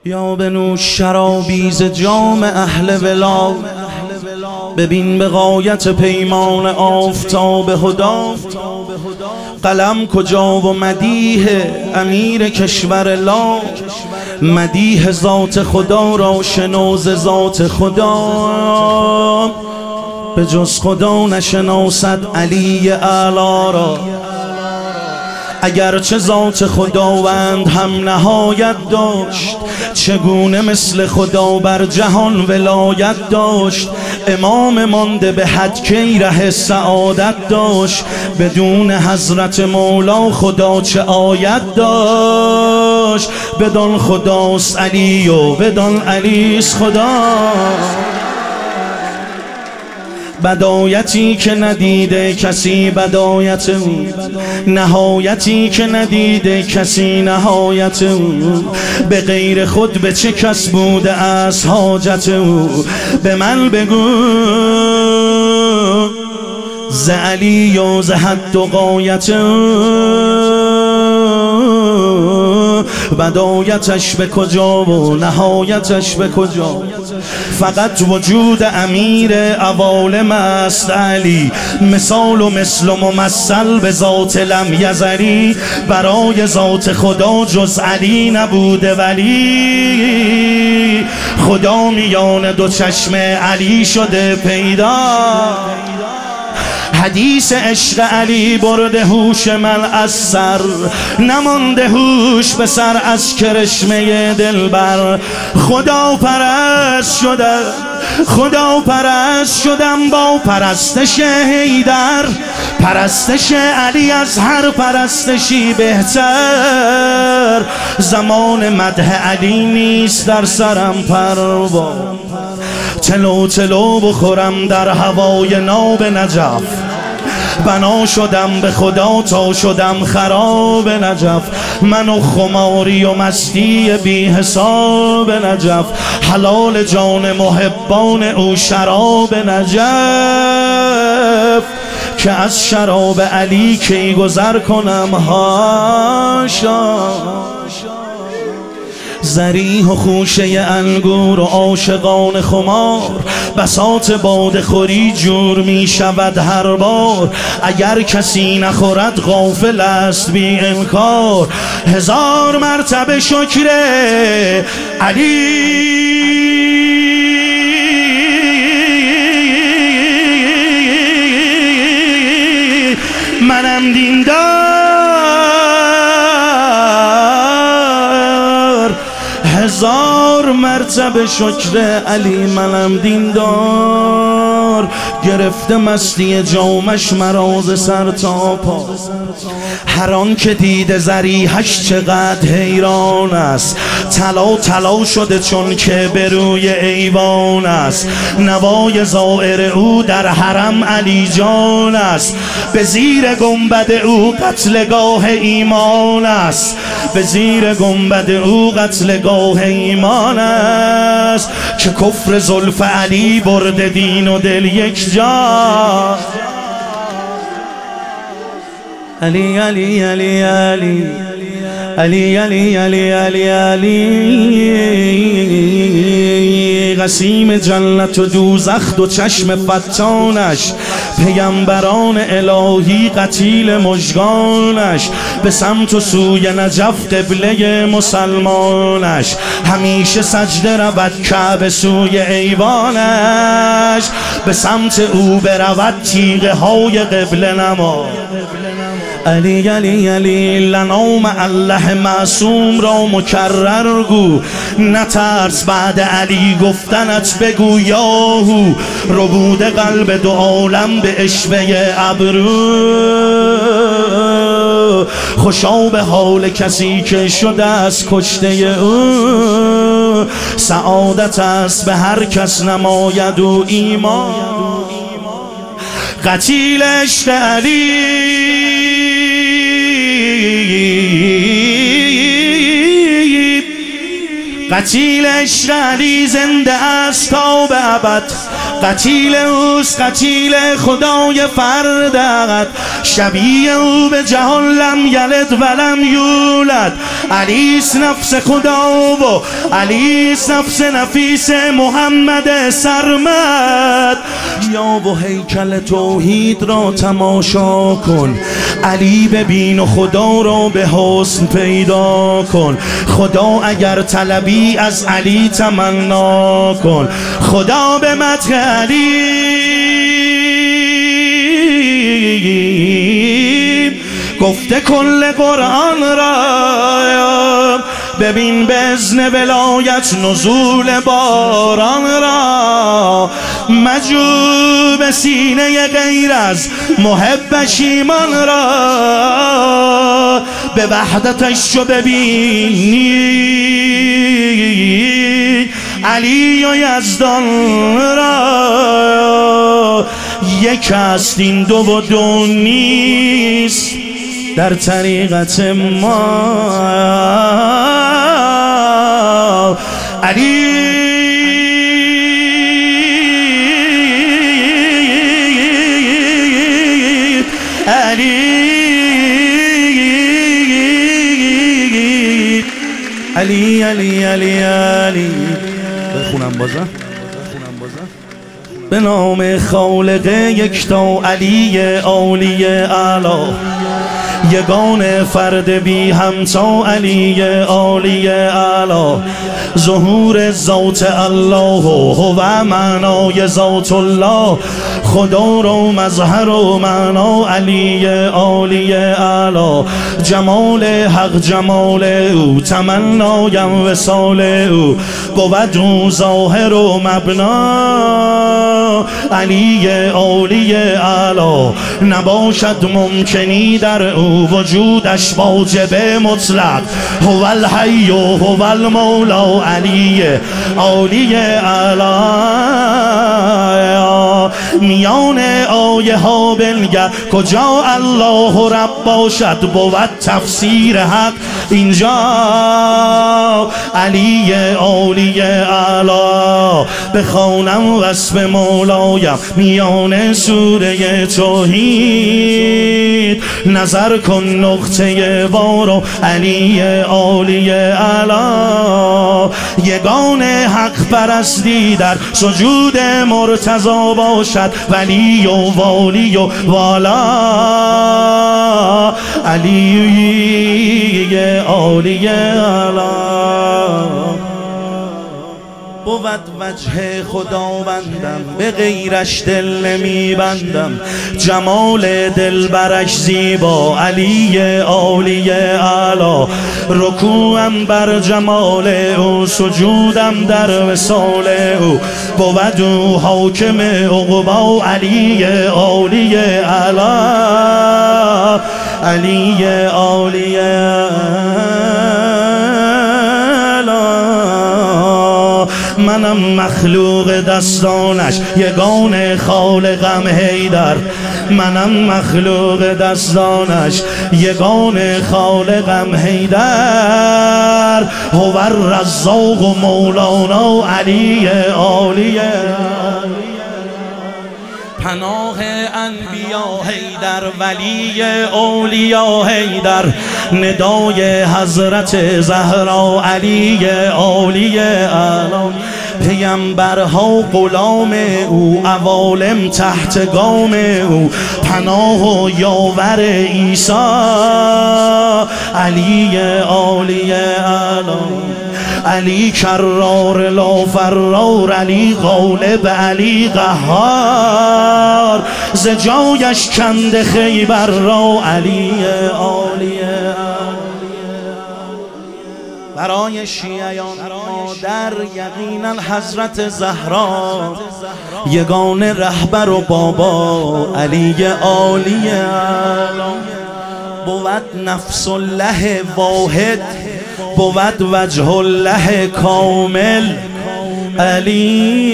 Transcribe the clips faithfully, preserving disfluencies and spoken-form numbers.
یا بنوش شرابی ز جام اهل ولا، ببین به غایت پیمان آفتاب هدا. قلم کجا و مدیح امیر کشور لا، مدیح ذات خدا را شنو ز ذات خدا. به جز خدا نشناسد علی اعلی را، اگرچه ذات خداوند هم نهایت داشت، چگونه مثل خدا بر جهان ولایت داشت. امام مانده به حد کی ره سعادت داشت، بدون حضرت مولا خدا چه آیت داشت. بدان خداست علی و بدان علیست خدا. بدایتی که ندیده کسی بدایت او، نهایتی که ندیده کسی نهایت او. به غیر خود به چه کس بوده از حاجت او، به من بگو ز علی و ز حد و غایت او. بدایتش به کجا و نهایتش به کجا، فقط وجود امیر عوالم است علی. مثال و مثل و ممثل به ذات لم یزلی، برای ذات خدا جز علی نبوده ولی. خدا میان دو چشم علی شده پیدا، حدیث عشق علی برده هوش من از سر، نمانده هوش به سر از کرشمه دلبر. خدا پرست شده خدا پرست شدم با پرستش حیدر، پرستش علی از هر پرستشی بهتر. زمان مدح علی نیست در سرم پروا، تلو تلو بخورم در هوای ناب نجف. بنا شدم به خدا تا شدم خراب نجف، من و خماری و مستی بی حساب نجف. حلال جان محبان او شراب نجف، که از شراب علی کی گذر کنم هاشا. زریح و خوشه انگور و عاشقان خمار، بساط باده خوری جور می شود هر بار. اگر کسی نخورد غافل است بی انکار، هزار مرتبه شکر علی. منم دیندار، هزار مرتبه شکر علی. منم دیندار، گرفته مستی جامش مراز سر تا پا. هر آن که دیده ذریحش چقدر حیران است، طلا طلا شده چون که به روی ایوان است. نوای زائر او در حرم علی جان است، به زیر گنبد او قتلگاه ایمان است. به زیر گنبد او قتلگاه ایمان است، که کفر زلف علی برده دین و دل یک جا. علی علی علی علی علی علی علی علی علی. قسیم جنت و دوزخ دو چشم فتانش، پیامبران الهی قتیل مژگانش. به سمت و سوی نجف قبله مسلمانش، همیشه سجده رود کعبه سوی ایوانش. به سمت او برود تیغه های قبله نما. علی علی علی لنام الله معصوم را مکرر گو، نترس بعد علی گفتنت بگو یاهو. ربود قلب دو عالم به عشوه ابرو، خوشا به حال کسی که شده از کشته او. سعادت است به هر کس نماید و ایمان، قتیل عشق علی. قتیل عشق علی زنده است تا به ابد، قتیل اوست قتیل خدای فردت، شبیه او به جهان لم یلد ولم یولد. علیس نفس خدا و علیس نفس نفیس محمد سرمد. یا و هیکل توحید را تماشا کن، علی ببین و خدا را به حسن پیدا کن. خدا اگر طلبی از علی تمنا کن، خدا به مدح علی گفته کل قرآن را. ببین به اذن ولایت نزول باران را، مجو به سینه غیر از محبش ایمان را. به وحدتش رو ببینی علی و یزدان را. یک است این دو و دو نیست در طریقت ما. علی علی علی علی علی علی بخونم بازم به نام خالق یکتا علی اولی اعلی، یگان فرد بی همتا علی عالی اعلی. ظهور ذات الله هو معنای ذات الله، خدا رو مظهر و معنا علی عالی اعلی. جمال حق جمال او، تمنایم وصال او، بود او ظاهر و مبنا علی عالی اعلی. نباشد ممکنی در او، وجودش واجب مطلق. هو الحی و هو المولا علی عالی اعلی. میان آیه ها بنگر کجا الله رب باشد، بود تفسیر حق اینجا علی عالی اعلی. بخوانم وصف مولایم میان سوره توحید، نظر کن نقطه بارو علی عالی اعلی. یگان حق پرستی در سجود مرتضی باشد، ولی و والی و والا علی عالی اعلی. بود وجه خداوندم به غیرش دل نمی بندم، جمال دلبرش زیبا علی عالی اعلی. رکوعم بر جمال او، سجودم در وصال او، بود او حاکم عقبا علی عالی اعلی. علی عالی منم مخلوق دستانش، یگان خالقم حیدر. منم مخلوق دستانش، یگان خالقم حیدر. هو الرزاق و مولانا علی عالی. پناه انبیا حیدر، ولی اولیا حیدر. ندای حضرت زهرا علی عالی اعلی. پیمبرها غلام او، عوالم تحت گام او. پناه و یاور عیسی علی عالی اعلی. علی کرار لا فرار، علی غالب علی قهار. ز جایش کند خیبر را علی عالی. برای شیعیان مادر یقینا حضرت زهرا، یگان رهبر و بابا علی عالی اعلی. بود نفس الله واحد، بود وجه الله کامل علی.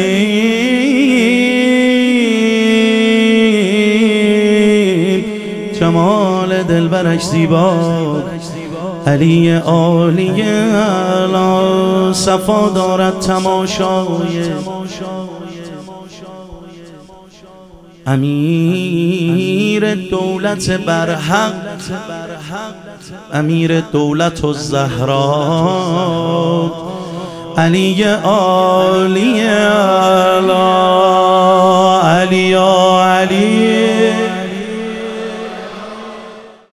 جمال دلبرش زیبا علی عالی اعلی. صفا دارد تماشای امیر دولت برحق، امیر دولت الزهرا، علی عالی علی، علی